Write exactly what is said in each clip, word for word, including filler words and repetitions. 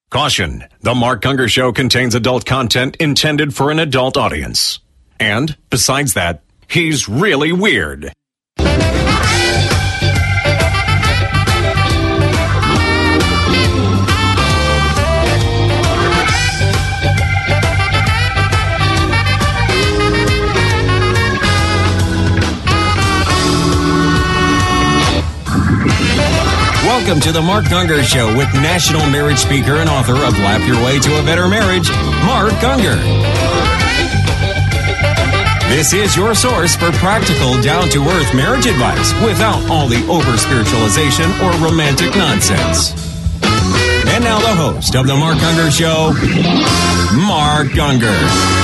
Caution, the Mark Gungor Show contains adult content intended for an adult audience. And, besides that, he's really weird. Welcome to the Mark Gungor Show with national marriage speaker and author of Lap Your Way to a Better Marriage, Mark Gungor. This is your source for practical, down-to-earth marriage advice without all the over-spiritualization or romantic nonsense. And now the host of the Mark Gungor Show, Mark Gungor.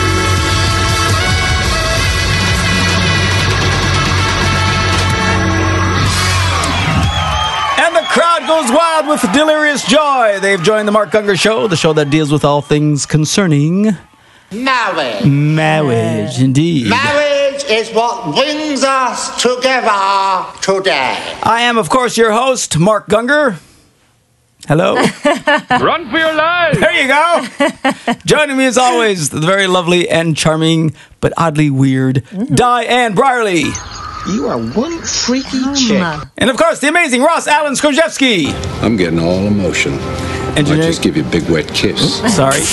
Crowd goes wild with delirious joy. They've joined the Mark Gungor Show, the show that deals with all things concerning marriage. Marriage, indeed. Marriage is what brings us together today. I am, of course, your host, Mark Gungor. Hello. Run for your life. There you go. Joining me, as always, the very lovely and charming, but oddly weird, mm-hmm. Diane Brierly. You are one freaky um, chick. And of course, the amazing Ross Allen Skrzyjewski. I'm getting all emotional. I might just give you a big wet kiss. Sorry.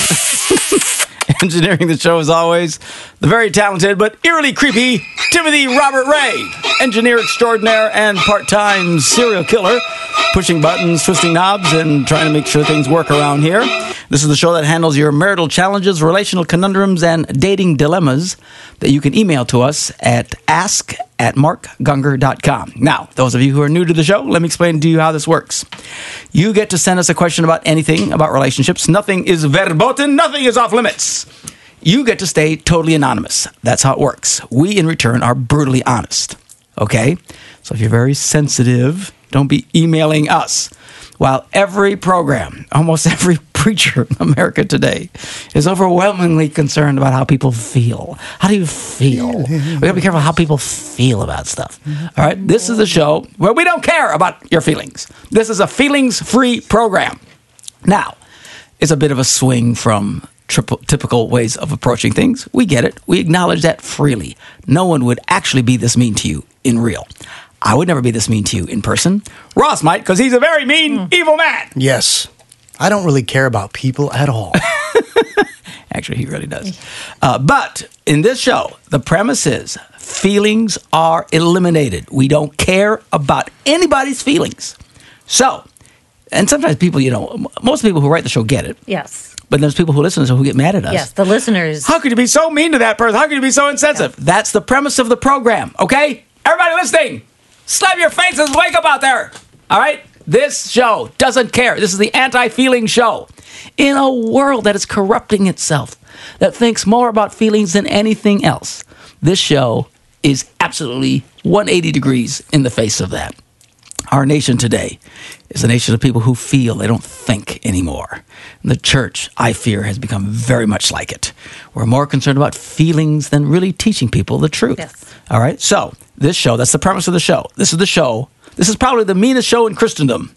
Engineering the show, as always, the very talented but eerily creepy Timothy Robert Ray, engineer extraordinaire and part-time serial killer, pushing buttons, twisting knobs, and trying to make sure things work around here. This is the show that handles your marital challenges, relational conundrums, and dating dilemmas that you can email to us at ask at mark gungor dot com. Now, those of you who are new to the show, let me explain to you how this works. You get to send us a question about anything about relationships. Nothing is verboten. Nothing is off limits. You get to stay totally anonymous. That's how it works. We, in return, are brutally honest. Okay? So if you're very sensitive, don't be emailing us. While every program, almost every preacher in America today is overwhelmingly concerned about how people feel. How do you feel? We gotta be careful how people feel about stuff. All right? This is a show where we don't care about your feelings. This is a feelings-free program. Now, it's a bit of a swing from triple, typical ways of approaching things. We get it. We acknowledge that freely. No one would actually be this mean to you in real. I would never be this mean to you in person. Ross might, because he's a very mean, mm. evil man. Yes. I don't really care about people at all. Actually, he really does. Uh, but in this show, the premise is feelings are eliminated. We don't care about anybody's feelings. So, and sometimes people, you know, most people who write the show get it. Yes. But there's people who listen to the show who get mad at us. Yes, the listeners. How could you be so mean to that person? How could you be so insensitive? Yeah. That's the premise of the program, okay? Everybody listening, slap your faces, wake up out there. All right? This show doesn't care. This is the anti-feeling show. In a world that is corrupting itself, that thinks more about feelings than anything else, this show is absolutely one hundred eighty degrees in the face of that. Our nation today is a nation of people who feel, they don't think anymore. And the church, I fear, has become very much like it. We're more concerned about feelings than really teaching people the truth. Yes. All right? So, this show, that's the premise of the show. This is the show. This is probably the meanest show in Christendom.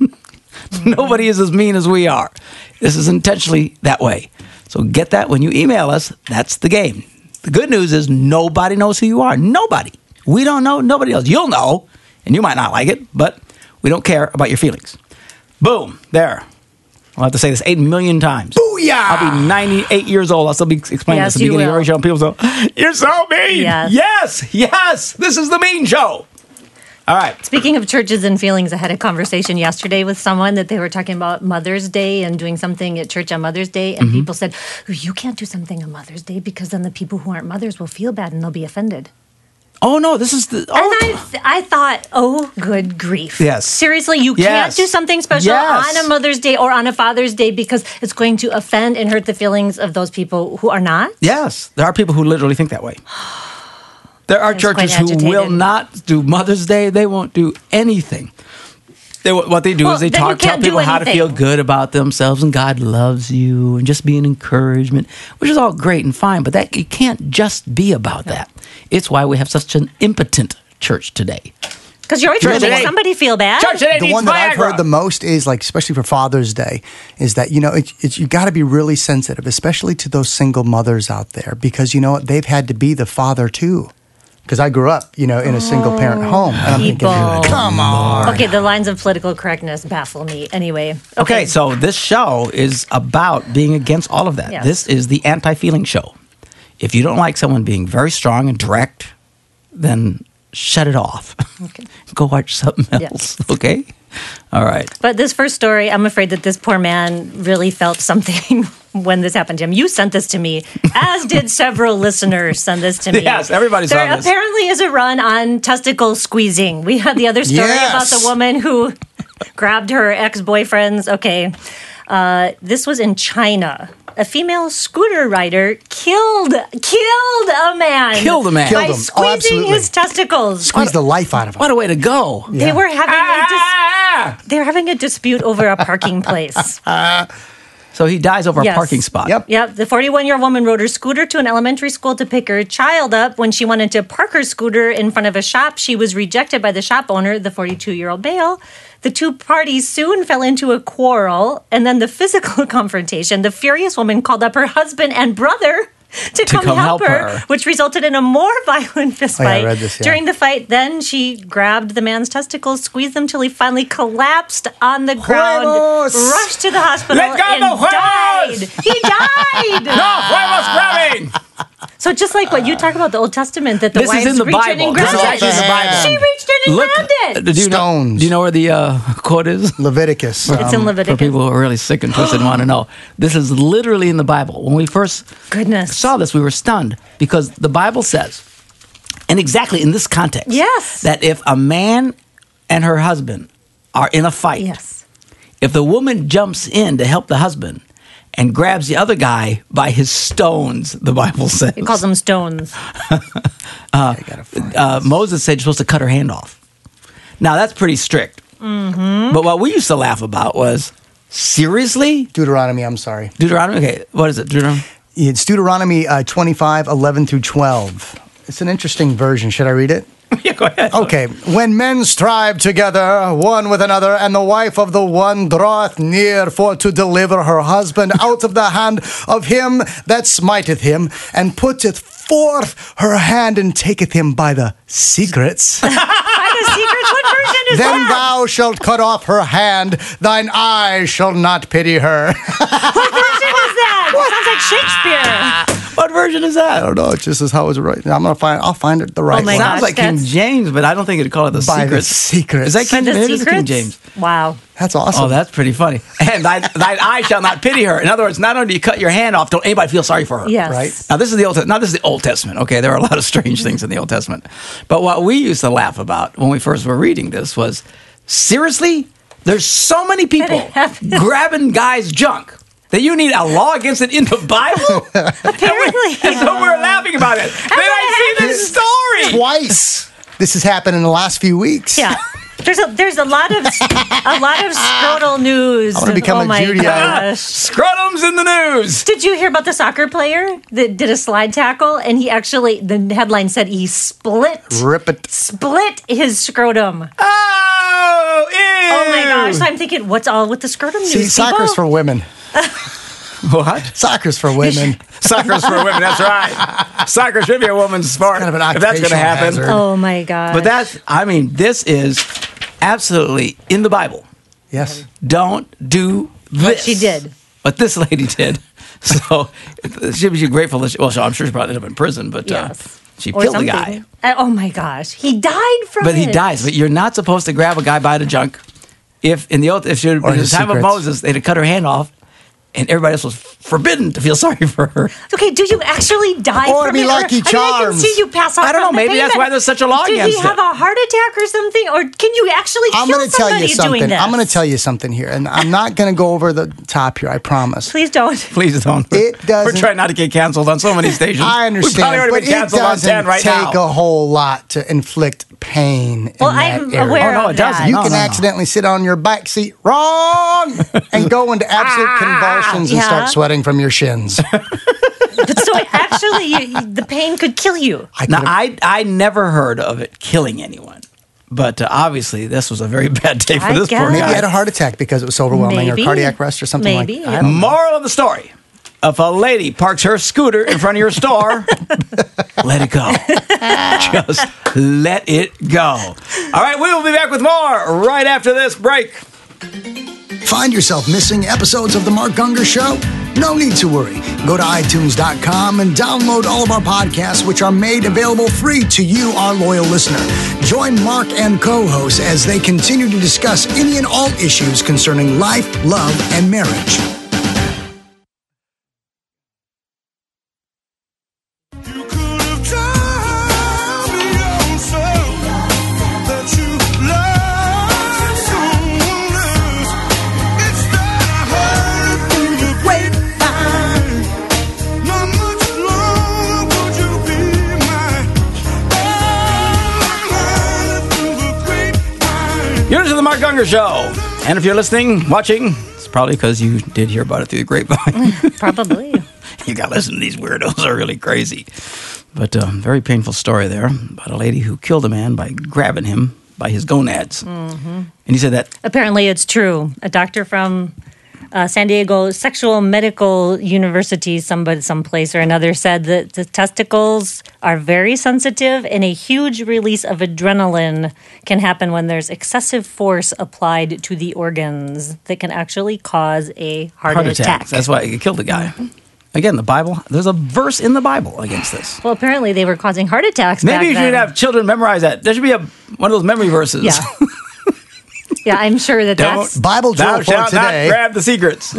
Mm-hmm. Nobody is as mean as we are. This is intentionally that way. So get that when you email us. That's the game. The good news is nobody knows who you are. Nobody. We don't know. Nobody else. You'll know, and you might not like it, but we don't care about your feelings. Boom. There. I'll have to say this eight million times. Booyah! I'll be ninety-eight years old. I'll still be explaining Yes, this at the you beginning of will. every show. And people go, you're so mean. Yes. Yes. Yes. This is the mean show. All right. Speaking of churches and feelings, I had a conversation yesterday with someone that they were talking about Mother's Day and doing something at church on Mother's Day. And Mm-hmm. people said, you can't do something on Mother's Day because then the people who aren't mothers will feel bad and they'll be offended. Oh, no, this is the... Oh. And I, th- I thought, oh, good grief. Yes. Seriously, you Yes. can't do something special Yes. on a Mother's Day or on a Father's Day because it's going to offend and hurt the feelings of those people who are not? Yes, there are people who literally think that way. There are I was churches quite who agitated. will not do Mother's Day. They won't do anything. They, what they do Well, is they then you talk, tell can't do people how to anything. feel good about themselves and God loves you and just be an encouragement, which is all great and fine, but that it can't just be about that. It's why we have such an impotent church today. Because you're always going to make somebody feel bad. Church today The needs one that I've Viagra. heard the most is like, especially for Father's Day, is that you know it, it, you got to be really sensitive, especially to those single mothers out there, because you know what, they've had to be the father too. Because I grew up, you know, in a single parent home, and I'm People. thinking, come on. Okay, the lines of political correctness baffle me. Anyway. Okay, Okay, so this show is about being against all of that. Yes. This is the anti-feeling show. If you don't like someone being very strong and direct, then shut it off. Okay. Go watch something else, okay? All right. But this first story, I'm afraid that this poor man really felt something when this happened to him. You sent this to me, as did several listeners send this to me. Yes, everybody saw There this. apparently is a run on testicle squeezing. We had the other story Yes. about the woman who grabbed her ex-boyfriend's. Okay. Uh, this was in China. A female scooter rider killed killed a man. Killed a man. by Killed him. Oh, squeezing absolutely. his testicles. Squeeze the life out of them. What a way to go. They were having a dis- Ah! they were having a dispute over a parking place. So he dies over Yes. a parking spot. Yep. Yep, the forty-one-year-old woman rode her scooter to an elementary school to pick her child up. When she wanted to park her scooter in front of a shop, she was rejected by the shop owner, the forty-two-year-old male. The two parties soon fell into a quarrel, and then the physical confrontation. The furious woman called up her husband and brother to, come, come help, help her, her. which resulted in a more violent fistfight. Oh, yeah, I read this, yeah. During the fight, then she grabbed the man's testicles, squeezed them till he finally collapsed on the ground, Huevos! rushed to the hospital, Let go and the huevos! died. He died. No, huevos grabbing! So just like what you talk about the Old Testament, that the This is wives in the reached in Bible. and This grabbed is it. actually in the Bible. She reached in and Look, grabbed it. do you know, Stones. do you know where the uh, quote is? Leviticus. It's in um, Leviticus. For people who are really sick and twisted and want to know. This is literally in the Bible. When we first Goodness. saw this, we were stunned because the Bible says, and exactly in this context, Yes. that if a man and her husband are in a fight, Yes. if the woman jumps in to help the husband and grabs the other guy by his stones, the Bible says, It calls them stones. uh, Moses said you're supposed to cut her hand off. Now, that's pretty strict. Mm-hmm. But what we used to laugh about was, seriously? Deuteronomy, I'm sorry. Deuteronomy? Okay, what is it? Deuteronomy? It's Deuteronomy uh, twenty-five, eleven through twelve. It's an interesting version. Should I read it? Yeah, go ahead. Okay. When men strive together one with another, and the wife of the one draweth near for to deliver her husband out of the hand of him that smiteth him, and putteth forth her hand and taketh him by the secrets, By the secrets, what version is then that? thou shalt cut off her hand, thine eyes shall not pity her. What version is that? Sounds like Shakespeare. What version is I that? don't know. It just is how it's written. I'm gonna find. I'll find it the right Oh my one. Sounds gosh, like King that's- James, but I don't think it'd call it the By the secrets. secrets. Is that King, By the it is King secrets? James? Wow. That's awesome. Oh, that's pretty funny. And thine, thine eye shall not pity her. In other words, not only do you cut your hand off, don't anybody feel sorry for her. Yes. Right. Now this is the old. Now this is the Old Testament. Okay, there are a lot of strange things in the Old Testament, but what we used to laugh about when we first were reading this was, seriously, there's so many people grabbing guys' junk that you need a law against it in the Bible. Apparently. And so we're laughing about it. Then I see this story. Twice. This has happened in the last few weeks. Yeah. There's a there's a lot of a lot of scrotal news. I wanna become oh a my Judaizer. gosh. Scrotums in the news. Did you hear about the soccer player that did a slide tackle and he actually the headline said he split Rip it. split his scrotum. Oh, ew. Oh my gosh. So I'm thinking, what's all with the scrotum news? See, soccer's for people? women. What? Soccer's for women. Soccer's for women. That's right. Soccer should be a woman's sport. kind of an if that's going to occupational happen. hazard. Oh my god. But that's, I mean, this is absolutely in the Bible. Yes. Don't do this. she did. What this lady did. So she was grateful that she, well, I'm sure she probably ended up in prison, but Yes. uh, she Or killed the something. guy. Uh, oh my gosh. He died from But it. he dies. But you're not supposed to grab a guy by the junk. If in the old, if she, in Or the his time of secrets. Moses, they'd have cut her hand off, and everybody else was forbidden to feel sorry for her. Okay, do you actually die Or from be it? Lucky I mean, I can Charms. see you pass out. I don't know, from the maybe pain, that's but why there's such a law did against he have it. a heart attack or something? Or can you actually I'm kill going to tell somebody you something. doing this? I'm going to tell you something here, and I'm not going to go over the top here. I promise. Please don't. Please don't. It doesn't- We're trying not to get canceled on so many stations. I We understand, probably already but been it canceled on doesn't ten right take now. a whole lot to inflict pain. Well, in that I'm area. aware Oh, no, of it doesn't. that. You No, can no, no. accidentally sit on your back seat wrong and go into absolute convulsions and Yeah. start sweating from your shins. But so actually, you, you- the pain could kill you. I Now, could've- I I never heard of it killing anyone, But uh, obviously, this was a very bad day for I this guess. poor Maybe he guy. had a heart attack because it was so overwhelming, Maybe. or cardiac arrest, or something Maybe, like that. yeah. I don't know. Moral of the story. If a lady parks her scooter in front of your store, let it go. Just let it go. All right, we will be back with more right after this break. Find yourself missing episodes of The Mark Gungor Show? No need to worry. Go to i tunes dot com and download all of our podcasts, which are made available free to you, our loyal listener. Join Mark and co-hosts as they continue to discuss any and all issues concerning life, love, and marriage. You're to the Mark Gungor Show. And if you're listening, watching, it's probably because you did hear about it through the grapevine. Probably. You got to listen to these weirdos. They're really crazy. But a um, very painful story there about a lady who killed a man by grabbing him by his gonads. Mm-hmm. And he said that... Apparently it's true. A doctor from uh, San Diego Sexual Medical University, somebody, someplace or another, said that the testicles are very sensitive and a huge release of adrenaline can happen when there's excessive force applied to the organs that can actually cause a heart, Heart attack. attacks. That's why it killed the guy. Again, the Bible. There's a verse in the Bible against this. Well, apparently they were causing heart attacks Maybe back you should then. have children memorize that. There should be a one of those memory verses. Yeah. Yeah, I'm sure that Don't- that's... Bible drill Thou for shalt today. not grab the secrets.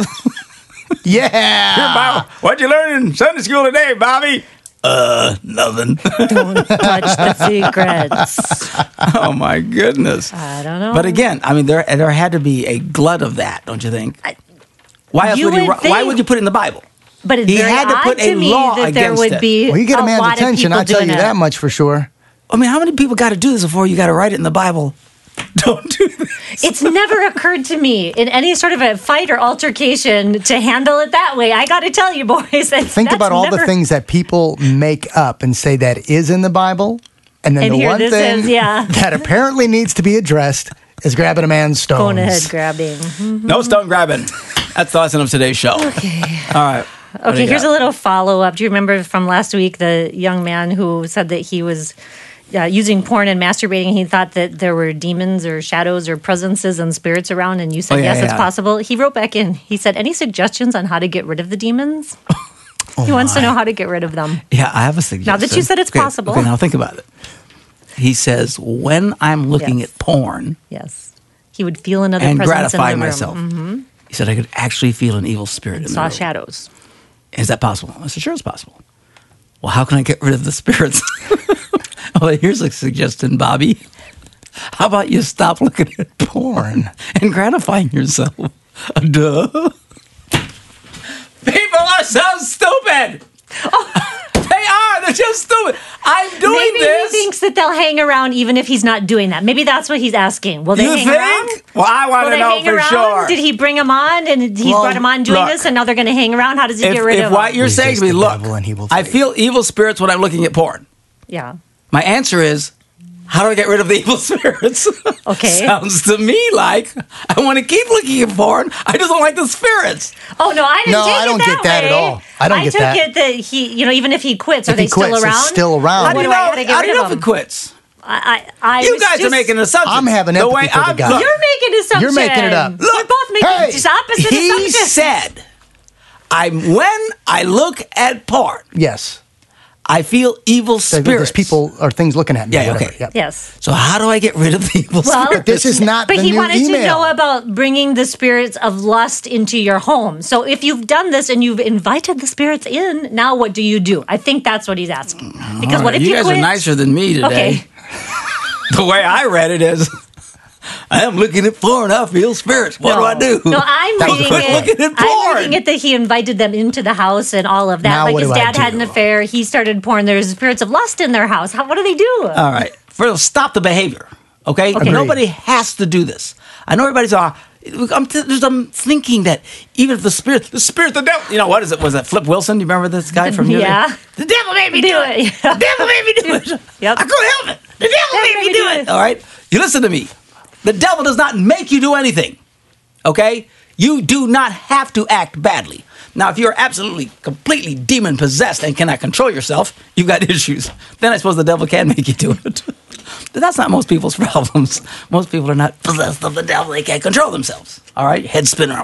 Yeah. Here, Bible. What'd you learn in Sunday school today, Bobby? Uh, nothing. Don't touch the secrets. Oh, my goodness. I don't know. But again, I mean, there there had to be a glut of that, don't you think? I- Why else You would, he, would ri- Why think- would you put it in the Bible? But it's He very had to odd put a to me law that there against would it. be Well, you get a a man's lot of attention, people I'll tell doing you it. that much for sure. I mean, how many people got to do this before you got to write it in the Bible? Don't do this. It's never occurred to me in any sort of a fight or altercation to handle it that way. I got to tell you, boys. That's, Think that's about all never, the things that people make up and say that is in the Bible, and then And the here one this thing is, yeah. that apparently needs to be addressed is grabbing a man's stones. Phone ahead grabbing. Mhm. No stone grabbing. That's the lesson of today's show. Okay. All right. What do Okay, you here's got? a little follow up. Do you remember from last week the young man who said that he was uh, using porn and masturbating? He thought that there were demons or shadows or presences and spirits around, and you said, Oh, yeah, yes, yeah. it's possible. He wrote back in. He said, any suggestions on how to get rid of the demons? Oh, he wants to know how to get rid of them. Yeah, I have a suggestion. Now that you said it's Okay, possible. Okay, now think about it. He says, when I'm looking Yes. at porn Yes. He would feel another and presence in gratify the room. myself, Mhm. he said I could actually feel an evil spirit in the Saw room. shadows. Is that possible? I said, sure, it's possible. Well, how can I get rid of the spirits? Well, here's a suggestion, Bobby. How about you stop looking at porn and gratifying yourself? Duh. People are so stupid. They are. They're just stupid. I'm doing Maybe this. he thinks that they'll hang around even if he's not doing that. Maybe that's what he's asking. Will they You hang think? around? Well, I want Will to they know hang for around? sure. Did he bring them on and he's Well, brought them on doing look. this and now they're going to hang around? How does he if get rid if of what them? you're saying to me, the look, devil and he will I flee. feel evil spirits when I'm looking at porn. Yeah. My answer is, how do I get rid of the evil spirits? Okay. Sounds to me like I want to keep looking at porn. I just don't like the spirits. Oh, no, I didn't No, take I it don't that get that way. at all. I don't get took that. it that he, you know, even if he quits, are If they he quits, still it's around? still around. How What do you do I- know? how to get How do you rid know of if it them? quits? I, I, I You was guys just, are making an assumption. I'm having the empathy way for the I'm, guy. look, You're making assumptions. You're making it up. We're both making Hey, just opposite he assumptions. said, "I'm when I look at porn, Yes. I feel evil There's spirits." people or things looking at me. Yeah, or whatever. okay. Yep. Yes. So how do I get rid of the evil Well, spirits? But this is not But the he new wanted email. to know about bringing the spirits of lust into your home. So if you've done this and you've invited the spirits in, now what do you do? I think that's what he's asking. Because All what right, if you you guys quit? are nicer than me today. Okay. The way I read it is, I am looking at porn. I feel spirits. What do I do? No, I'm That was reading quick. it. Looking at I'm porn. reading it that he invited them into the house and all of that. Now like what his do I dad had do? an affair. He started porn. There's spirits of lust in their house. How, what do they do? All right. First, stop the behavior. Okay? Okay. Nobody has to do this. I know everybody's uh, I'm, t- there's- I'm thinking that even if the spirit, the spirit, the devil, you know, what is it? Was that Flip Wilson? Do you remember this guy from here? Yeah. The devil made me Do do it. it. The devil made me do it. Yep. I couldn't help it. The devil made me do it. All right? You listen to me. The devil does not make you do anything. Okay? You do not have to act badly. Now, if you're absolutely, completely demon-possessed and cannot control yourself, you've got issues. Then I suppose the devil can make you do it. But that's not most people's problems. Most people are not possessed of the devil. They can't control themselves. All right? Head spinner.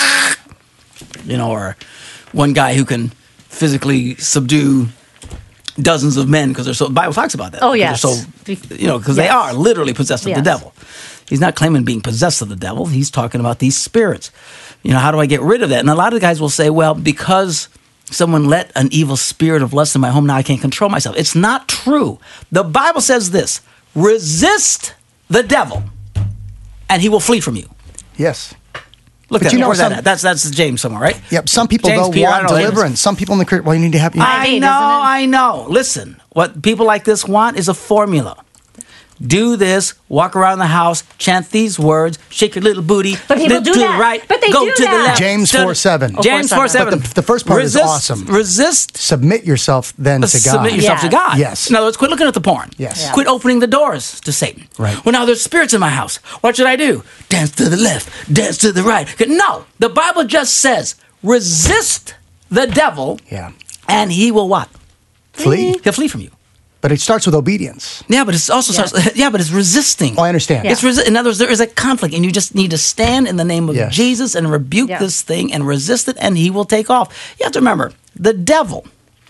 You know, or one guy who can physically subdue dozens of men because they're so, the Bible talks about that. Oh, yes. They're so, you know, because yes. they are literally possessed of yes. the devil. He's not claiming being possessed of the devil. He's talking about these spirits. You know, how do I get rid of that? And a lot of the guys will say, well, because someone let an evil spirit of lust in my home, now I can't control myself. It's not true. The Bible says this, resist the devil, and he will flee from you. Yes. Look but at you that. know, Where's some, that at? That's, that's James somewhere, right? Yep. Some people, James, though, Peter, want deliverance. Some people in the church, well, you need to have... You I know, I know. Listen, what people like this want is a formula. Do this, walk around the house, chant these words, shake your little booty. But people do to that. the right, but they go do to that. the left. James four seven. Oh, James four seven. But the, the first part resist, is awesome. Resist. Submit yourself then to God. Submit yourself yes. to God. Yes. In other words, quit looking at the porn. Yes. Yeah. Quit opening the doors to Satan. Right. Well, now there's spirits in my house. What should I do? Dance to the left. Dance to the right. No. The Bible just says, resist the devil. Yeah. And he will what? Flee. He'll flee from you. But it starts with obedience. Yeah, but it's also Yeah. starts. Yeah, but it's resisting. Oh, I understand. It's resi- in other words, there is a conflict, and you just need to stand in the name of Yes. Jesus and rebuke Yeah. this thing and resist it, and he will take off. You have to remember, the devil.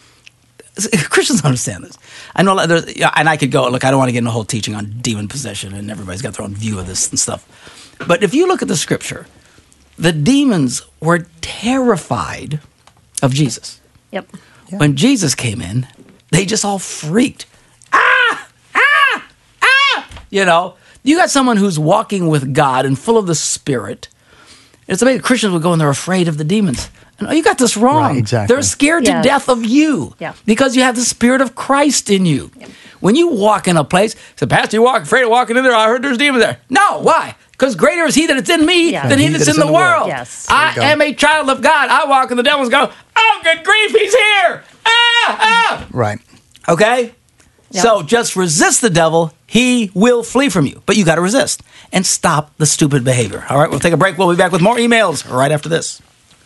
Christians understand this. I know, there's, and I could go look. I don't want to get into a whole teaching on demon possession, and everybody's got their own view of this and stuff. But if you look at the scripture, the demons were terrified of Jesus. Yep. Yeah. When Jesus came in, they just all freaked. Ah! Ah! Ah! You know, you got someone who's walking with God and full of the Spirit. It's amazing. Christians would go and they're afraid of the demons. And, oh, you got this wrong. Right, exactly. They're scared Yeah. to death of you Yeah. because you have the Spirit of Christ in you. Yeah. When you walk in a place, say, Pastor, you walk afraid of walking in there. I heard there's demons there. No, why? Because greater is he that is in me Yeah. than he that's in the world. Yes. I go. am a child of God. I walk in the devil's go, oh, good grief, he's here. Ah, ah. Right. Okay? Yep. So just resist the devil. He will flee from you. But you got to resist and stop the stupid behavior. All right, we'll take a break. We'll be back with more emails right after this.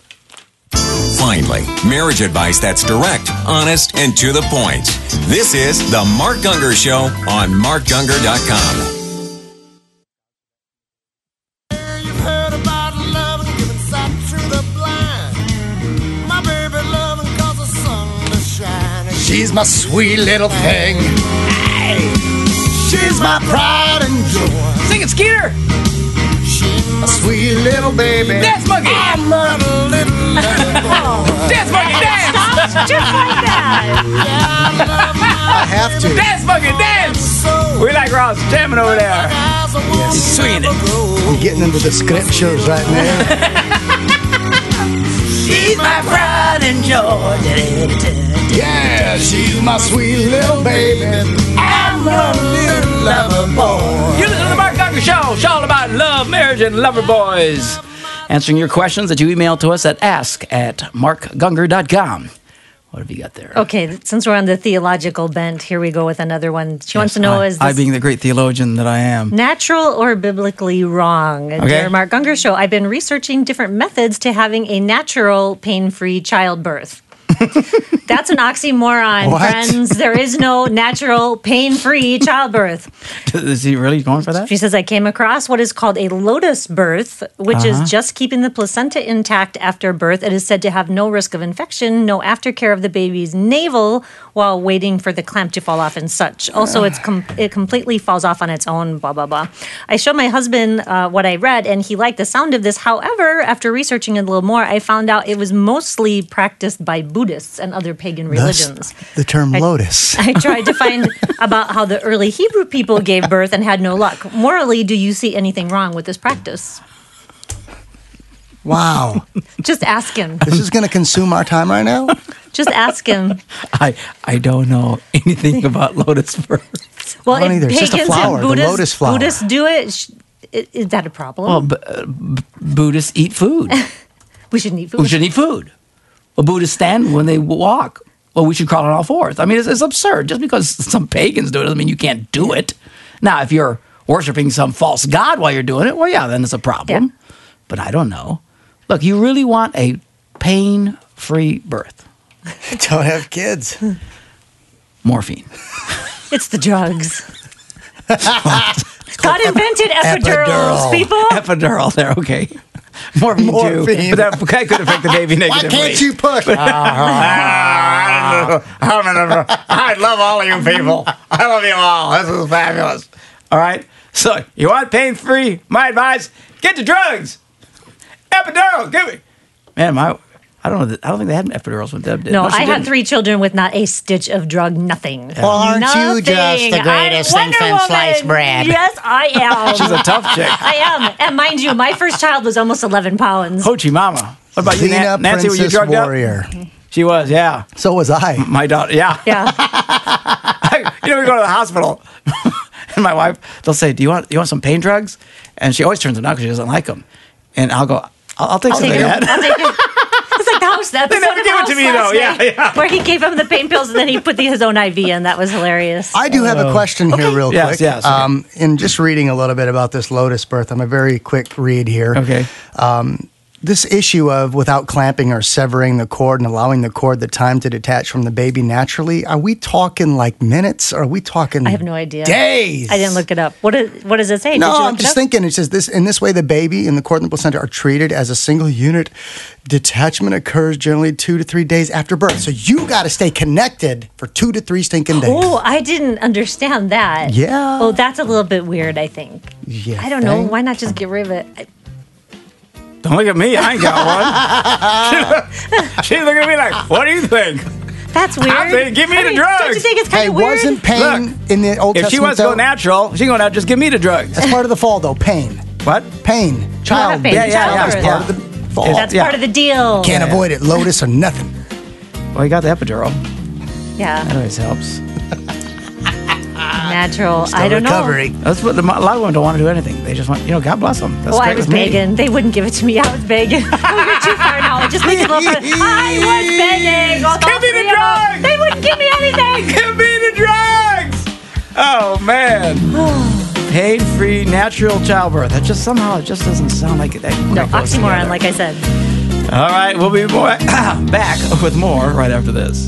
Finally, marriage advice that's direct, honest, and to the point. This is The Mark Gungor Show on mark gungor dot com. She's my sweet little thing. Hey. She's my pride and joy. Sing it, Skeeter. A sweet little baby. Dance monkey. I'm a little Dance monkey, dance. Stop just like that. I have to. Dance monkey, dance. We like Ross jamming over there. Yes. He's swinging it. I'm getting into the scriptures right now. She's my pride and joy. Yeah, she's my sweet little baby. I'm a little lover boy. You listen to the Mark Gungor Show. Show all about love, marriage, and lover boys. Answering your questions that you email to us at ask at mark gungor dot com. What have you got there? Okay, since we're on the theological bent, here we go with another one. She Yes, wants to know I, is I this being the great theologian that I am. natural or biblically wrong? Okay. Dear Mark Gungor Show, I've been researching different methods to having a natural, pain-free childbirth. That's an oxymoron, What? friends. There is no natural, pain-free childbirth. Is he really going for that? She says, I came across what is called a lotus birth, which Uh-huh. is just keeping the placenta intact after birth. It is said to have no risk of infection, no aftercare of the baby's navel while waiting for the clamp to fall off and such. Also, it's com- it completely falls off on its own, blah, blah, blah. I showed my husband uh, what I read, and he liked the sound of this. However, after researching it a little more, I found out it was mostly practiced by Buddhists and other pagan religions. Thus, the term I- lotus. I tried to find about how the early Hebrew people gave birth and had no luck. Morally, do you see anything wrong with this practice? Wow. Just ask him. This is going to consume our time right now? Just ask him. I, I don't know anything about lotus birth. Well, I don't if either. It's just a pagans flower, and the Buddhists, lotus flower. Buddhists do it, sh- i- is that a problem? Well, b- uh, b- Buddhists eat food. we shouldn't eat food. We should eat food. Well, Buddhists stand when they walk. Well, we should crawl on all fours. I mean, it's, it's absurd. Just because some pagans do it doesn't mean you can't do it. Now, if you're worshiping some false god while you're doing it, well, yeah, then it's a problem. Yeah. But I don't know. Look, you really want a pain-free birth. Don't have kids. Morphine. It's the drugs. God invented epidurals, epidural. people. Epidural, there, okay. Morphine, Morphine. too. But that, that could affect the baby negatively. Why can't you push? But, I love all of you people. I love you all. This is fabulous. All right? So, you want pain-free? My advice, get the drugs. Epidural, give me. Man, my... I don't know. That, I don't think they had epidurals when Deb did. No, no I didn't. had three children with not a stitch of drug, nothing. Well, aren't nothing. you just the greatest I'm thing Wonder since sliced Woman. bread? Yes, I am. She's a tough chick. I am. And mind you, my first child was almost eleven pounds. Hoochie mama. What about you, Xena, Nan- Nancy? Were you Princess drugged Warrior. up? She was, yeah. So was I. My daughter, yeah. Yeah. You know, we go to the hospital, and my wife, they'll say, "Do you want you want some pain drugs?" And she always turns them down because she doesn't like them. And I'll go, "I'll, I'll take I'll some take of it. that." I'll take it. It's like the house. The They never episode of give it House to me, last though. Yeah, night, yeah. Where he gave him the pain pills and then he put the, his own I V in. That was hilarious. I do have a question here, real Yes, quick. yes, okay. Um, in just reading a little bit about this Lotus birth, I'm a very quick read here. Okay. Um, this issue of without clamping or severing the cord and allowing the cord the time to detach from the baby naturally, are we talking like minutes or are we talking I have no idea. days? I didn't look it up. What, is, what does it say? No, Did you look I'm it just up? thinking. It says this in this way, the baby and the cord and the placenta are treated as a single unit. Detachment occurs generally two to three days after birth. So you got to stay connected for two to three stinking days. Oh, I didn't understand that. Yeah. Oh, that's a little bit weird, I think. You I don't know. think? Why not just get rid of it? I- Don't look at me. I ain't got one. She's looking at me like, "What do you think?" That's weird. I think, give me I the mean, drugs. Don't you think it's kind Hey, of weird? wasn't pain Look, in the Old If Testament? she wants to go though? natural, she going out. Just give me the drugs. That's part of the fall, though. Pain. What? Pain. Child. have pain. Yeah, yeah, yeah. Childbirth. Part of the fall. That's Yeah. part of the deal. Can't avoid it. Lotus or nothing. Well, you got the epidural. Yeah. That always helps. Natural. Still I don't recovery. know. That's what the, a lot of women don't want to do anything. They just want, you know, God bless them. That's Well, great I was with me. begging. They wouldn't give it to me. I was begging. Oh, you're too far now. Just make it look good. I was begging. All Give me three the of them. drugs. They wouldn't give me anything. Give me the drugs. Oh man. Pain-free natural childbirth. That just somehow it just doesn't sound like it. That No, that goes oxymoron, together. like I said. All right, we'll be more back with more right after this.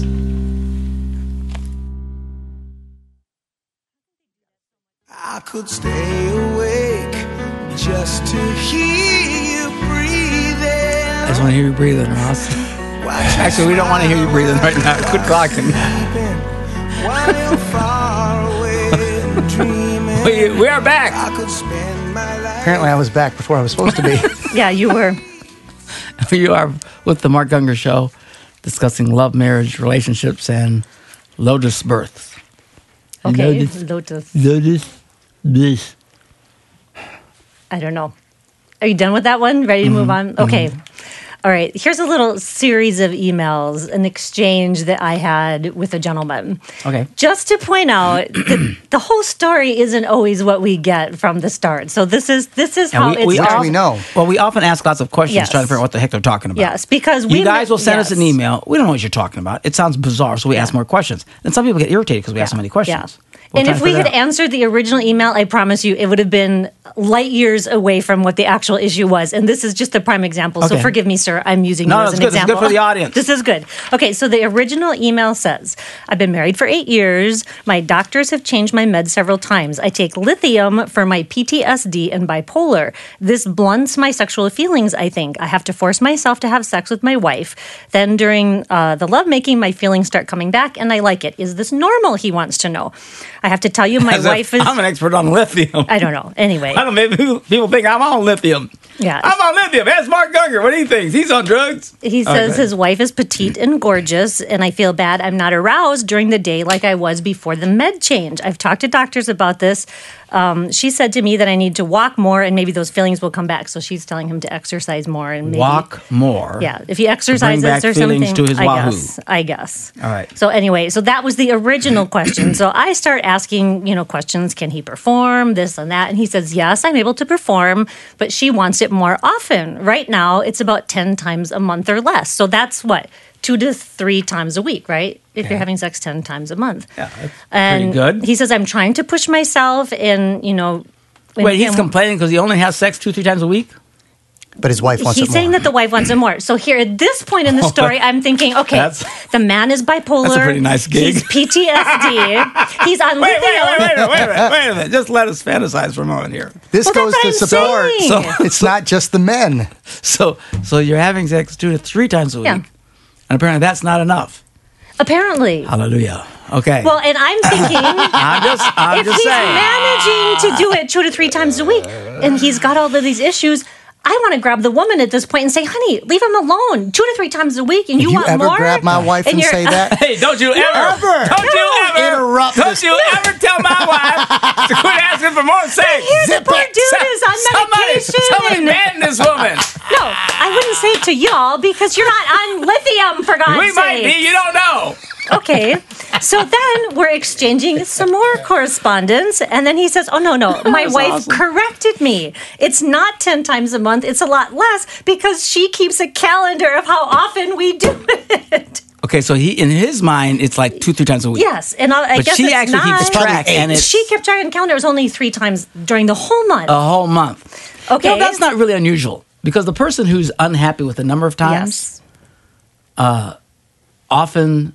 I could stay awake just to hear you breathing. I just want to hear you breathing, Ross. Actually, we don't want to hear you breathing right now. Quit clocking. While you're far away and dreaming, we, we are back. I could spend my life. Apparently, I was back before I was supposed to be. Yeah, you were. You are with the Mark Gungor Show, discussing love, marriage, relationships, and Lotus births. And Okay, Lotus, Lotus. Lotus, this. I don't know. Are you done with that one? Ready to move on? Okay. All right. Here's a little series of emails, an exchange that I had with a gentleman. Okay. Just to point out that the whole story isn't always what we get from the start. So this is this is And how we, it's we Which often, we know. Well, we often ask lots of questions Yes. trying to figure out what the heck they're talking about. Yes, because we you guys met- will send us yes. an email. We don't know what you're talking about. It sounds bizarre, so we ask more questions. And some people get irritated because we ask so many questions. Yeah. We're And trying if to we figure had it out. answered the original email, I promise you it would have been light years away from what the actual issue was. And this is just a prime example. So Okay. forgive me, sir. I'm using No, you no, as it's an good. It's good example. for the audience. This is good. Okay, so the original email says, I've been married for eight years. My doctors have changed my meds several times. I take lithium for my P T S D and bipolar. This blunts my sexual feelings, I think. I have to force myself to have sex with my wife. Then during uh, the lovemaking, my feelings start coming back and I like it. Is this normal? He wants to know. I have to tell you, my As if wife is... I'm an expert on lithium. I don't know. Anyway. I don't know. Maybe people- people think I'm on lithium. Yeah. I'm on lithium. Ask Mark Gungor. What do he thinks? He's on drugs. He All right, says go ahead. his wife is petite and gorgeous, and I feel bad I'm not aroused during the day like I was before the med change. I've talked to doctors about this. Um, she said to me that I need to walk more, and maybe those feelings will come back. So she's telling him to exercise more and maybe Walk more. Yeah, if he exercises back or feelings something, to his I wahoo. guess. I guess. All right. So anyway, so that was the original question. So I start asking, you know, questions. Can he perform this and that? And he says, yes, I'm able to perform, but she wants it more often. Right now, it's about ten times a month or less. So that's what? Two to three times a week, right? If Yeah. you're having sex ten times a month. Yeah, that's And pretty good. he says, I'm trying to push myself and, you know, Wait, he's complaining because he only has sex two, three times a week? But his wife wants He's it more. saying that the wife wants it more. So here, at this point in the story, I'm thinking, okay, That's- the man is bipolar. That's a pretty nice gig. He's P T S D. He's on Wait, wait, lithium. wait, wait, wait, wait, a minute, wait a minute. Just let us fantasize for a moment here. This Well, goes to that's what I'm support. saying. So it's not just the men. So, so you're having sex two to three times a week, Yeah. and apparently that's not enough. Apparently. Hallelujah. Okay. Well, and I'm thinking, I'm just, I'm if just he's saying. managing to do it two to three times a week, and he's got all of these issues, I want to grab the woman at this point and say, honey, leave him alone two to three times a week, and you, You want ever more? grab my wife and you're- say that? Hey, don't you ever, Ever. don't you ever, Interrupt don't this. you ever tell my wife to quit asking for more sex. Here's the poor dude who's on Somebody, medication. somebody ban this woman. No, I wouldn't say it to y'all because you're not on lithium, for God's We sake. might be, you don't know. Okay. So then we're exchanging some more correspondence. And then he says, oh, no, no. My That's wife awesome. corrected me. It's not ten times a month. It's a lot less because she keeps a calendar of how often we do it. Okay, so he in his mind, it's like two, three times a week. Yes. And I, I But guess she it's actually not. keeps track, and it's She kept track on the calendar. It was only three times during the whole month. a whole month. Okay. You know, that's not really unusual because the person who's unhappy with the number of times Yes. often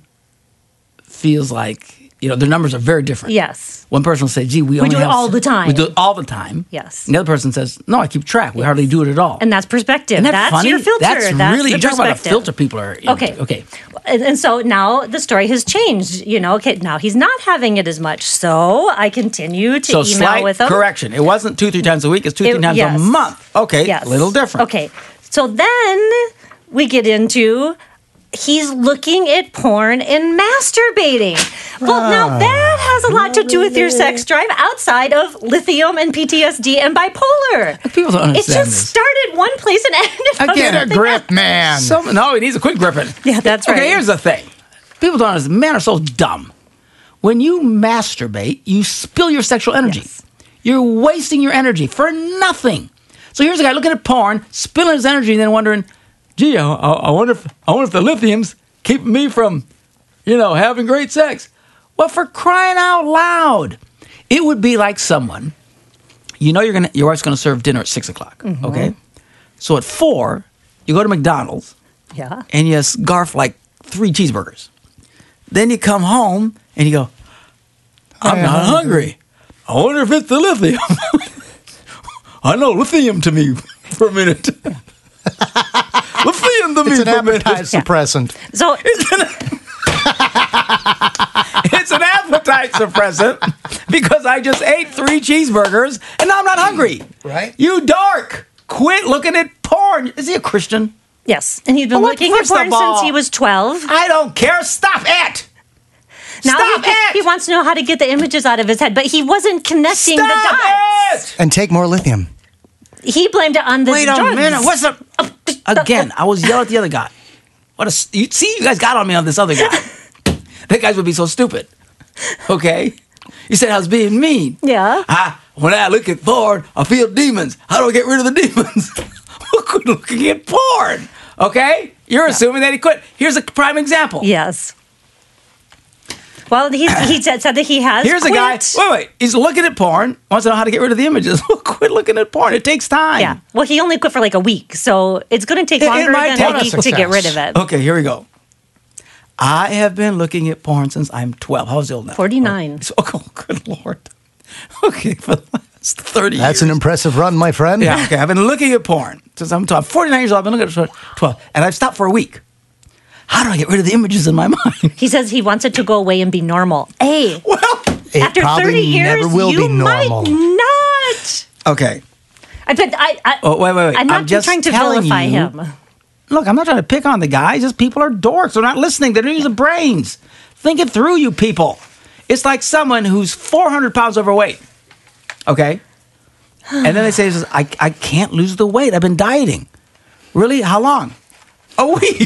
feels like, you know, their numbers are very different. Yes. One person will say, gee, we, We only do it have all the time. We do it all the time. Yes. And the other person says, no, I keep track. We hardly do it at all. And that's perspective. Isn't that that's funny? your filter. That's, really, the you're talking about a perspective. filter people are into. Okay. Okay. And, and so now the story has changed. You know, okay, now he's not having it as much. So I continue to So email slight with him. correction. It wasn't two, three times a week. It's two, It- three times yes. a month. Okay. Yes. A little different. Okay. So then we get into he's looking at porn and masturbating. Well, now that has a lot to do with your sex drive outside of lithium and P T S D and bipolar. People don't It understand just this. started one place and ended up Get a something grip, man. Some, no, he needs a quick gripping. Yeah, that's right. Okay, here's the thing. People don't understand. Men are so dumb. When you masturbate, you spill your sexual energy. Yes. You're wasting your energy for nothing. So here's a guy looking at porn, spilling his energy, and then wondering, gee, I, I wonder if I wonder if the lithium's keeping me from, you know, having great sex. Well, for crying out loud, it would be like someone, you know, you're gonna your wife's gonna serve dinner at six o'clock. Mm-hmm. Okay, so at four, you go to McDonald's Yeah. and you scarf like three cheeseburgers. Then you come home and you go, I'm I'm not hungry. I wonder if it's the lithium. I know lithium to me for a minute. Lithium to me It's an for a minute. appetite suppressant. So It's an appetite suppressant because I just ate three cheeseburgers and now I'm not hungry. Right. You dork. Quit looking at porn. Is he a Christian? yes, and he's been Well, looking at first of porn all- since he was twelve. I don't care. Stop it. Now Stop he, it. he wants to know how to get the images out of his head, but he wasn't connecting the Stop dots. it. And take more lithium. He blamed it on the Wait drugs. a minute. What's up? Again, I was yelling at the other guy. What a s- you see, you guys got on me on this other guy. That guys would be so stupid. Okay, you said I was being mean. Yeah. I, when I look at porn, I feel demons. How do I get rid of the demons? Quit looking at porn. Okay, you're assuming that he quit. Here's a prime example. Yes. Well, he, he said, said that he has. Here's quit. a guy. Wait, wait. He's looking at porn. Wants to know how to get rid of the images. Quit looking at porn. It takes time. Yeah. Well, he only quit for like a week, so it's going to take It- it longer might than take a us week a to get rid success. of it. Okay, here we go. I have been looking at porn since I'm twelve. How old now? forty-nine. Oh, oh, good Lord. Okay, for the last thirty That's years. an impressive run, my friend. Yeah, okay. I've been looking at porn since I'm twelve. forty-nine years old. I've been looking at it for twelve. And I've stopped for a week. How do I get rid of the images in my mind? He says he wants it to go away and be normal. Hey, Well, It after probably thirty years, never will you be normal. might not. okay. I bet I. I Oh, wait, wait, wait. I'm not I'm just trying to telling vilify you- him. Look, I'm not trying to pick on the guy. Just people are dorks. They're not listening. They don't use their brains. Think it through, you people. It's like someone who's four hundred pounds overweight. Okay? And then they say, I, I can't lose the weight. I've been dieting. Really? How long? A week.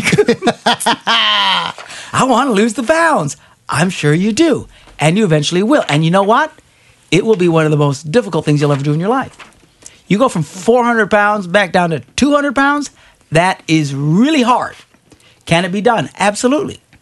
I want to lose the pounds. I'm sure you do. And you eventually will. And you know what? It will be one of the most difficult things you'll ever do in your life. You go from four hundred pounds back down to two hundred pounds. That is really hard. Can it be done? Absolutely. But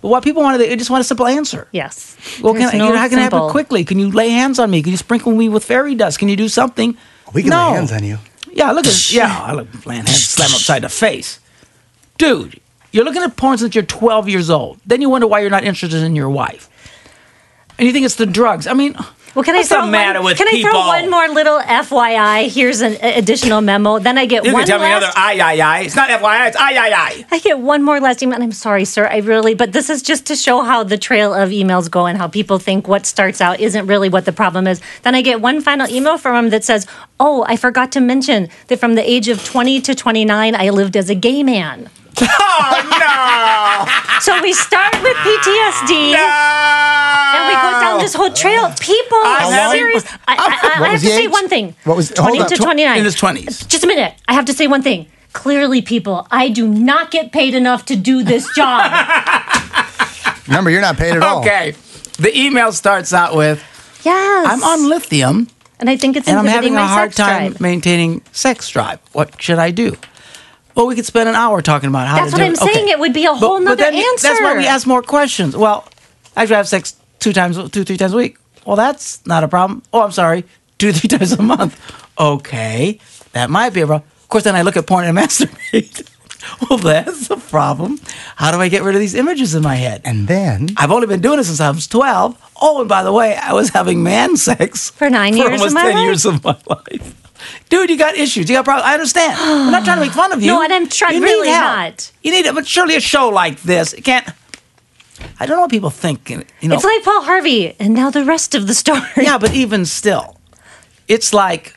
But what people want, they just want a simple answer. Yes. Well, can I, no you know, how can it happen simple- quickly? Can you lay hands on me? Can you sprinkle me with fairy dust? Can you do something? We can no. lay hands on you. Yeah, look at yeah. I look laying hands, slam upside the face, dude. You're looking at porn since you're twelve years old. Then you wonder why you're not interested in your wife, and you think it's the drugs. I mean. Well, can What's I throw the matter one, with Can people? I throw one more little F Y I? Here's an additional memo. Then I get You one can tell me last. another I, I, I. It's not F Y I, it's I, I, I. I get one more last email, and I'm sorry, sir. I really, but this is just to show how the trail of emails go and how people think what starts out isn't really what the problem is. Then I get one final email from him that says, "Oh, I forgot to mention that from the age of twenty to twenty-nine, I lived as a gay man." Oh no! So we start with P T S D, no! and we go down this whole trail. People, I'm serious. I, I, I, I have to say one thing. What was twenty hold to up. twenty-nine? In his twenties. Just a minute. I have to say one thing. Clearly, people, I do not get paid enough to do this job. Remember, you're not paid at all. Okay. The email starts out with, Yes. I'm on lithium, and I think it's and I'm inhibiting having a my hard sex time drive. maintaining sex drive. What should I do? Well, we could spend an hour talking about how That's to what do I'm it. saying. Okay. It would be a But- whole but nother then answer. That's why we ask more questions. Well, actually, I have sex two times, two, three times a week. Well, that's not a problem. Oh, I'm sorry, two, three times a month. Okay, that might be a problem. Of course, then I look at porn and masturbate. Well, that's a problem. How do I get rid of these images in my head? And then I've only been doing it since I was twelve. Oh, and by the way, I was having man sex For nine for years of almost my ten life. years of my life. Dude, you got issues. You got problems. I understand. I'm not trying to make fun of you. No, and I'm trying- You need really help. not. You need it, but surely a show like this, it can't. I don't know what people think. You know, It's like Paul Harvey, and now the rest of the story. yeah, but even still, it's like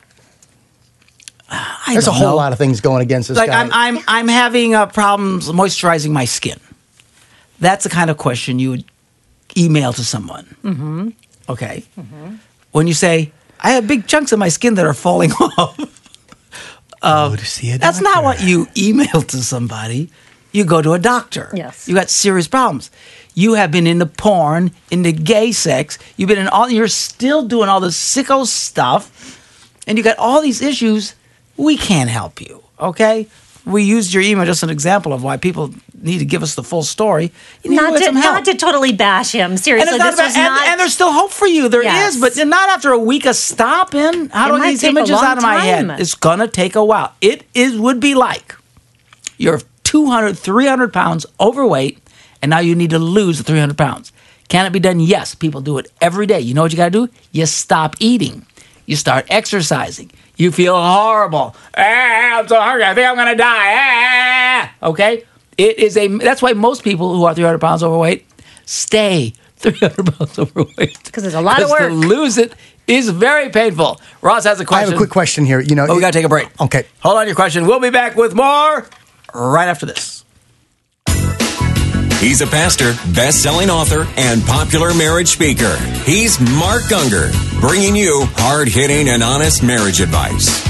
I there's a don't whole know. lot of things going against this Like guy. I'm, I'm, I'm having uh, problems moisturizing my skin. That's the kind of question you would email to someone. Mm-hmm. Okay. Mm-hmm. When you say, I have big chunks of my skin that are falling off. uh, Go to see a that's not doctor. what you email to somebody. You go to a doctor. Yes. You got serious problems. You have been into porn, into gay sex. You've been in all, you're still doing all this sicko stuff. And you got all these issues. We can't help you. Okay? We used your email just an example of why people need to give us the full story. You need Not to get to, some help. not to totally bash him. And, Seriously, it's not this about- was and- not. and there's still hope for you. There is, Yes. but not after a week of stopping. How It do I might get these take a images long out of my time. head? It's gonna take a while. It is would be like you're two hundred, three hundred pounds overweight, and now you need to lose the three hundred pounds. Can it be done? Yes. People do it every day. You know what you got to do? You stop eating. You start exercising. You feel horrible. Ah, I'm so hungry. I think I'm going to die. Ah. Okay? It is a. That's why most people who are three hundred pounds overweight stay three hundred pounds overweight. Because there's a lot of 'Cause work. to lose it is very painful. Ross has a I question. have a quick question here. You know, Oh, we got to take a break. Okay. Hold on your question. We'll be back with more right after this. He's a pastor, best-selling author, and popular marriage speaker. He's Mark Gungor, bringing you hard-hitting and honest marriage advice.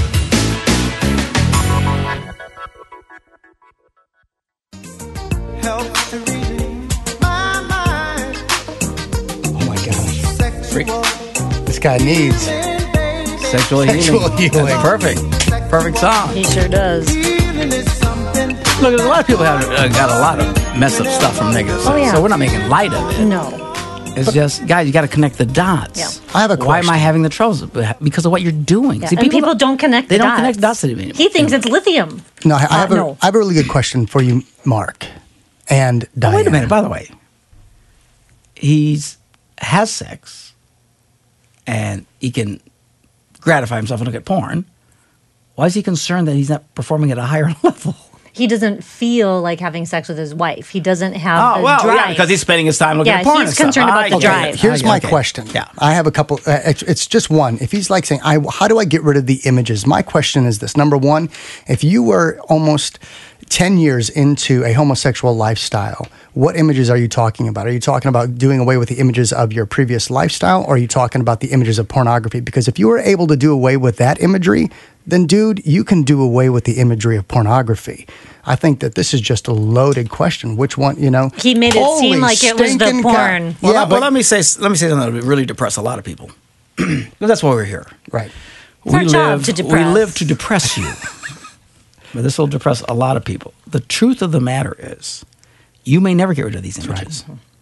Help to reading my mind. oh my gosh, Freak. this guy needs. Sexual, Sexual healing. healing. That's perfect. Perfect song. He sure does. Feeling is something. Look, a lot of people have uh, got a lot of messed up stuff from negative sex, Oh, yeah. so we're not making light of it. No. It's just, guys, you got to connect the dots. Yeah. I have a Why am I question. having the troubles? Because of what you're doing. Yeah. See, and people don't connect They the don't dots. connect dots anymore. He thinks it's lithium. No, I, I Uh, have a, no. I have a really good question for you, Mark, and Diane. Oh, wait a minute. By the way, he's has sex, and he can gratify himself and look at porn. Why is he concerned that he's not performing at a higher level? He doesn't feel like having sex with his wife. He doesn't have Oh, the well, drive. yeah, because he's spending his time looking Yeah, at porn he's and stuff. concerned about I the get it. drive. Here's I my get it. question. Yeah. I have a couple. Uh, it's, it's just one. If he's like saying, "I, how do I get rid of the images?" My question is this: number one, if you were almost ten years into a homosexual lifestyle, what images are you talking about? Are you talking about doing away with the images of your previous lifestyle, or are you talking about the images of pornography? Because if you were able to do away with that imagery, then, dude, you can do away with the imagery of pornography. I think that this is just a loaded question. Which one, you know? He made it seem Holy like it was the stinking porn. cow. Well, yeah, let, but well, let me say let me say something that would really depress a lot of people. Because that's why we're here. right. It's our we job live to we depress. live to depress you. But this will depress a lot of people. The truth of the matter is, you may never get rid of these images.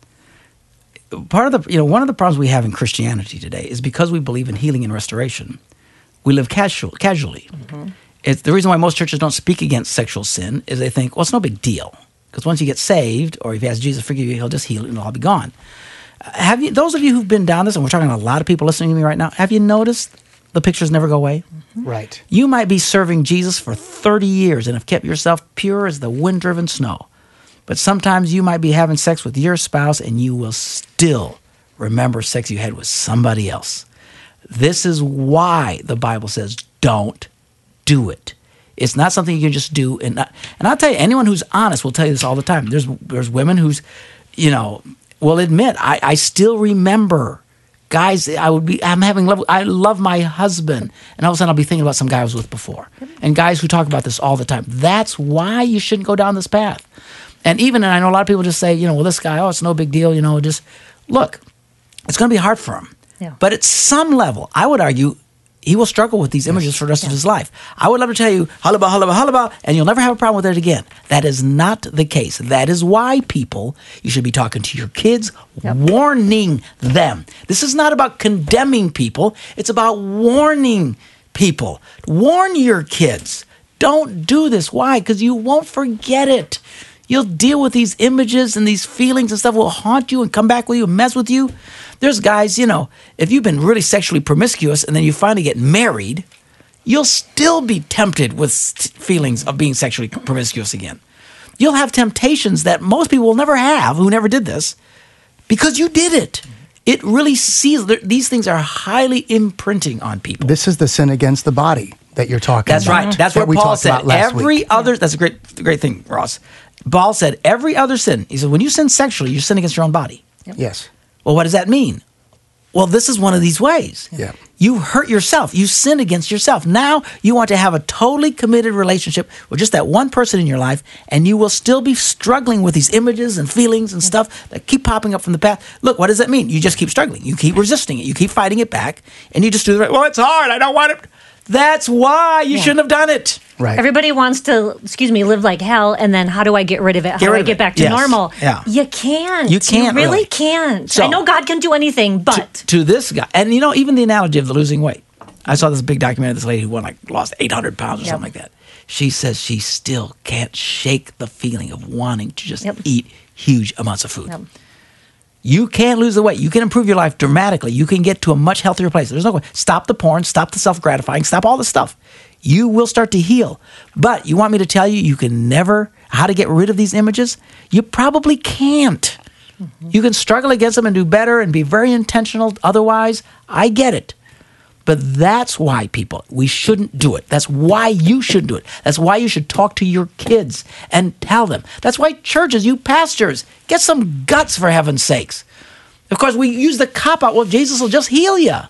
part of the, you know, one of the problems we have in Christianity today is because we believe in healing and restoration, we live casual, casually. Mm-hmm. It's the reason why most churches don't speak against sexual sin is they think, well, it's no big deal. Because once you get saved, or if you ask Jesus to forgive you, he'll just heal it and it'll all be gone. Uh, have you, those of you who've been down this, and we're talking to a lot of people listening to me right now, have you noticed the pictures never go away? Mm-hmm. Right. You might be serving Jesus for thirty years and have kept yourself pure as the wind-driven snow. But sometimes you might be having sex with your spouse and you will still remember sex you had with somebody else. This is why the Bible says don't do it. It's not something you can just do. And, not, and I'll tell you, anyone who's honest will tell you this all the time. There's there's women who's, you know, will admit, I, I still remember guys, I would be, I'm having love, I love my husband. And all of a sudden I'll be thinking about some guy I was with before. And guys who talk about this all the time. That's why you shouldn't go down this path. And even, and I know a lot of people just say, you know, well, this guy, oh, it's no big deal, you know, just, look, it's going to be hard for him. Yeah. But at some level, I would argue, he will struggle with these images for the rest yeah. of his life. I would love to tell you, halaba, halaba, halaba, and you'll never have a problem with it again. That is not the case. That is why, people, you should be talking to your kids, yep. warning them. This is not about condemning people. It's about warning people. Warn your kids. Don't do this. Why? Because you won't forget it. You'll deal with these images and these feelings and stuff will haunt you and come back with you and mess with you. There's guys, you know, if you've been really sexually promiscuous and then you finally get married, you'll still be tempted with feelings of being sexually promiscuous again. You'll have temptations that most people will never have who never did this because you did it. It really sees, these things are highly imprinting on people. This is the sin against the body that you're talking that's about. That's right. That's that what Paul said. Every week. other, that's a great, great thing, Ross. Paul said, every other sin, he said, when you sin sexually, you sin against your own body. Yep. Yes. Well, what does that mean? Well, this is one of these ways. Yeah. You hurt yourself. You sin against yourself. Now you want to have a totally committed relationship with just that one person in your life, and you will still be struggling with these images and feelings and stuff that keep popping up from the past. Look, what does that mean? You just keep struggling. You keep resisting it. You keep fighting it back, and you just do the right, well, it's hard. I don't want it. That's why you yeah. shouldn't have done it. Right. Everybody wants to, excuse me, live like hell, and then how do I get rid of it? How get do I get back to yes. normal? Yeah. You can't. You can't. You really, really. can't. So, I know God can do anything, but. To, to this guy, and you know, even the analogy of the losing weight. I saw this big documentary of this lady who won, like, lost eight hundred pounds or yep. something like that. She says she still can't shake the feeling of wanting to just yep. eat huge amounts of food. Yep. You can lose the weight. You can improve your life dramatically. You can get to a much healthier place. There's no way. Stop the porn. Stop the self-gratifying. Stop all this stuff. You will start to heal. But you want me to tell you you can never, how to get rid of these images? You probably can't. Mm-hmm. You can struggle against them and do better and be very intentional. Otherwise, I get it. But that's why, people, we shouldn't do it. That's why you should do it. That's why you should talk to your kids and tell them. That's why churches, you pastors, get some guts, for heaven's sakes. Of course, we use the cop-out, well, Jesus will just heal you.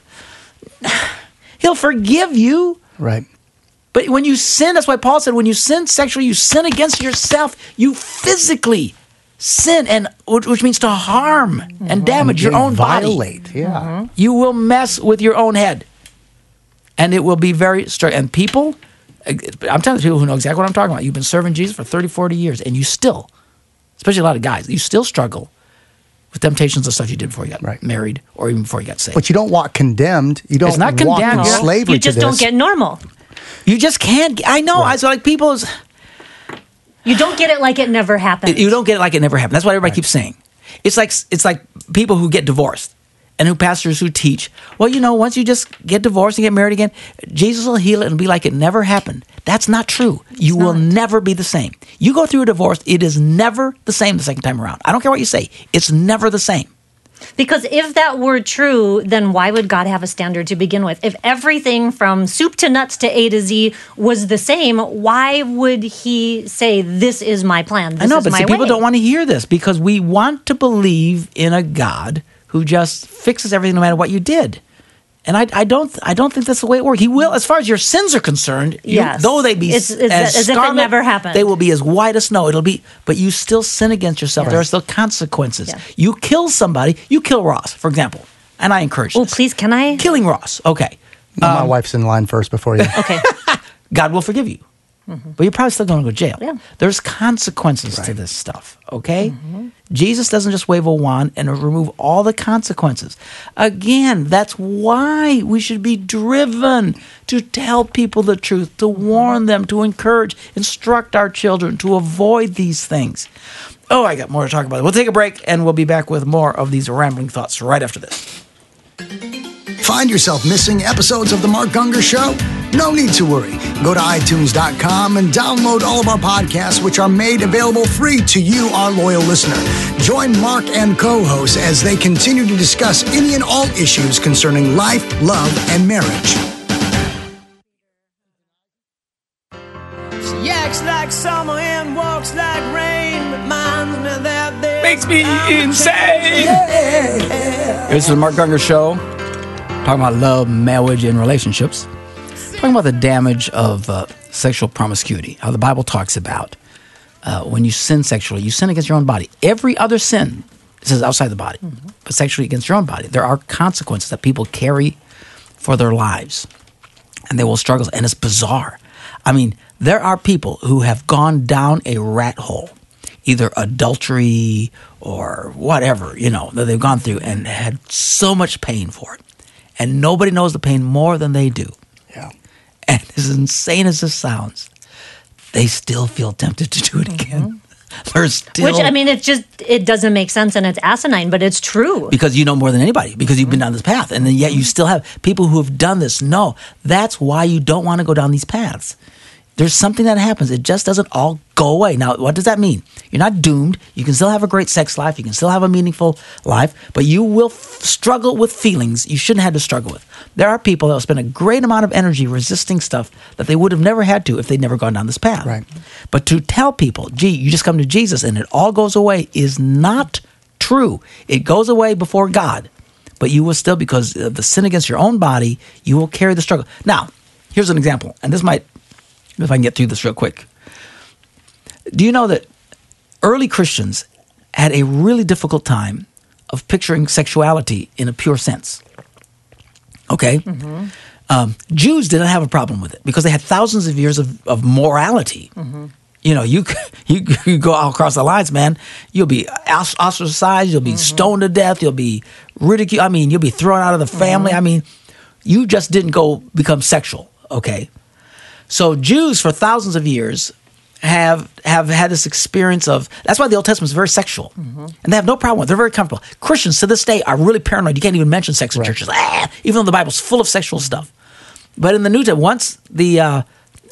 He'll forgive you. Right. But when you sin, that's why Paul said, when you sin sexually, you sin against yourself. You physically sin, and which means to harm mm-hmm. and damage and your own violate, body. Yeah. Mm-hmm. You will mess with your own head. And it will be very straight. And people, I'm telling people who know exactly what I'm talking about. You've been serving Jesus for thirty, forty years, and you still, especially a lot of guys, you still struggle with temptations of stuff you did before you got right. married or even before you got saved. But you don't walk condemned. You don't it's not walk condemned. in No. slavery You just to don't this. get normal. You just can't. I know. Right. I so like people. Is, you don't get it like it never happened. You don't get it like it never happened. That's what everybody right. keeps saying. It's like it's like people who get divorced. And who pastors who teach, well, you know, once you just get divorced and get married again, Jesus will heal it and be like it never happened. That's not true. It's you not. will never be the same. You go through a divorce, it is never the same the second time around. I don't care what you say. It's never the same. Because if that were true, then why would God have a standard to begin with? If everything from soup to nuts to A to Z was the same, why would he say, this is my plan, this I know, is but my see, way? people don't want to hear this because we want to believe in a God who just fixes everything no matter what you did. And I, I don't I don't think that's the way it works. He will, as far as your sins are concerned, you, yes. though they be it's, as, it's as scarlet, if it never happened. They will be as white as snow. It'll be, but you still sin against yourself. Yes. There are still consequences. Yeah. You kill somebody, you kill Ross, for example. And I encourage Oh, this. please, can I? Killing Ross, okay. No, Um, my wife's in line first before you. Okay. God will forgive you. Mm-hmm. But you're probably still going to go to jail. Yeah. There's consequences right. to this stuff, okay? Mm-hmm. Jesus doesn't just wave a wand and remove all the consequences. Again, that's why we should be driven to tell people the truth, to warn them, to encourage, instruct our children to avoid these things. Oh, I got more to talk about. We'll take a break, and we'll be back with more of these rambling thoughts right after this. Find yourself missing episodes of The Mark Gungor Show? No need to worry. Go to i tunes dot com and download all of our podcasts, which are made available free to you, our loyal listener. Join Mark and co-hosts as they continue to discuss any and all issues concerning life, love, and marriage. She acts like summer and walks like rain. Reminds me that there makes me insane. Yeah. This is the Mark Gungor Show. Talking about love, marriage, and relationships. Talking about the damage of uh, sexual promiscuity. How the Bible talks about uh, when you sin sexually, you sin against your own body. Every other sin, it says outside the body, mm-hmm. but sexually against your own body. There are consequences that people carry for their lives. And they will struggle. And it's bizarre. I mean, there are people who have gone down a rat hole, either adultery or whatever, you know, that they've gone through and had so much pain for it. And nobody knows the pain more than they do. Yeah. And as insane as this sounds, they still feel tempted to do it again. Mm-hmm. They're still... Which, I mean, it's just, it doesn't make sense and it's asinine, but it's true. Because you know more than anybody, because you've been down this path. And then yet you still have people who have done this. No, that's why you don't want to go down these paths. There's something that happens. It just doesn't all go away. Now, what does that mean? You're not doomed. You can still have a great sex life. You can still have a meaningful life, but you will f- struggle with feelings you shouldn't have to struggle with. There are people that will spend a great amount of energy resisting stuff that they would have never had to if they'd never gone down this path. Right. But to tell people, gee, you just come to Jesus and it all goes away is not true. It goes away before God, but you will still, because of the sin against your own body, you will carry the struggle. Now, here's an example, and this might... if I can get through this real quick. Do you know that early Christians had a really difficult time of picturing sexuality in a pure sense? Okay? Mm-hmm. Um, Jews didn't have a problem with it because they had thousands of years of, of morality. Mm-hmm. You know, you, you you go all across the lines, man. You'll be ostracized. You'll be mm-hmm. stoned to death. You'll be ridiculed. I mean, you'll be thrown out of the family. Mm-hmm. I mean, you just didn't go become sexual, okay? So Jews for thousands of years have have had this experience of, that's why the Old Testament is very sexual. Mm-hmm. And they have no problem with it. They're very comfortable. Christians to this day are really paranoid. You can't even mention sex in right. churches, ah, even though the Bible's full of sexual stuff. But in the New Testament, once the uh,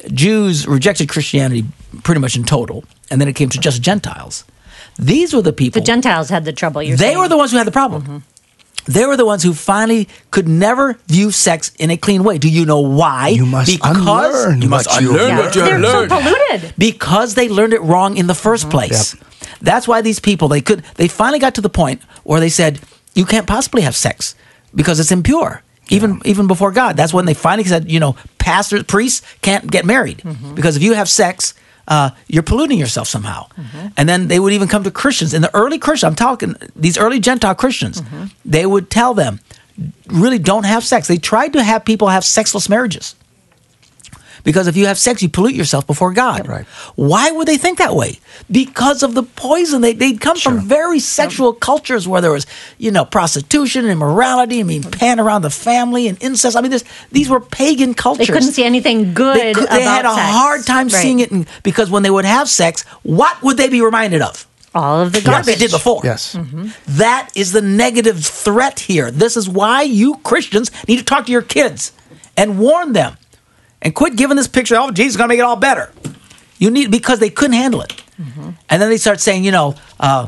Jews rejected Christianity pretty much in total, and then it came to just Gentiles, these were the people. The Gentiles had the trouble, you're They saying. were the ones who had the problem. Mm-hmm. They were the ones who finally could never view sex in a clean way. Do you know why? You must because unlearn you must what you unlearn yeah. what you They're learned. so polluted. Because they learned it wrong in the first mm-hmm. place. Yep. That's why these people, they could, they finally got to the point where they said, you can't possibly have sex because it's impure. Even yeah. even before God. That's when they finally said, you know, pastors, priests can't get married. Mm-hmm. Because if you have sex, uh, you're polluting yourself somehow. Mm-hmm. And then they would even come to Christians. In the early Christians, I'm talking, these early Gentile Christians, mm-hmm. they would tell them, really don't have sex. They tried to have people have sexless marriages. Because if you have sex, you pollute yourself before God. Right. Why would they think that way? Because of the poison. They, they'd come sure. from very sexual yep. cultures where there was, you know, prostitution and immorality, I mean, pan around the family and incest. I mean, this, these were pagan cultures. They couldn't see anything good they could, about They had a sex. hard time right. seeing it in, because when they would have sex, what would they be reminded of? All of the garbage. What they did before. Yes. Mm-hmm. That is the negative threat here. This is why you Christians need to talk to your kids and warn them. And quit giving this picture, oh, Jesus is going to make it all better. You need, because they couldn't handle it. Mm-hmm. And then they start saying, you know, uh,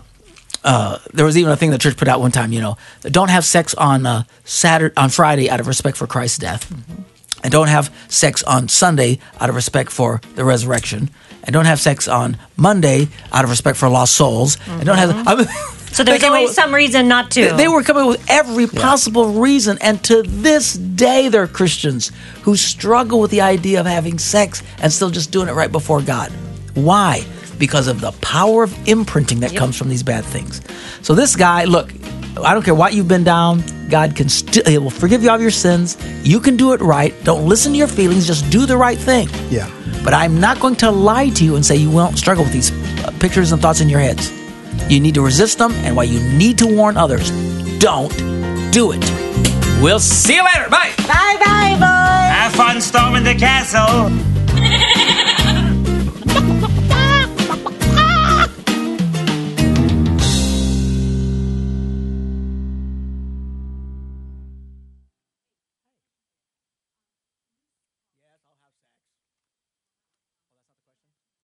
uh, there was even a thing the church put out one time, you know, don't have sex on uh, Saturday, on Friday out of respect for Christ's death. Mm-hmm. And don't have sex on Sunday out of respect for the resurrection. And don't have sex on Monday out of respect for lost souls. Mm-hmm. And don't have... I mean, so there's always some reason not to. They, they were coming up with every possible yeah. reason. And to this day, there are Christians who struggle with the idea of having sex and still just doing it right before God. Why? Because of the power of imprinting that yep. comes from these bad things. So this guy, look, I don't care what you've been down. God can still, He will forgive you all of your sins. You can do it right. Don't listen to your feelings. Just do the right thing. Yeah. But I'm not going to lie to you and say you won't struggle with these uh, pictures and thoughts in your heads. You need to resist them, and while you need to warn others, don't do it. We'll see you later. Bye. Bye-bye, boys. Have fun storming the castle.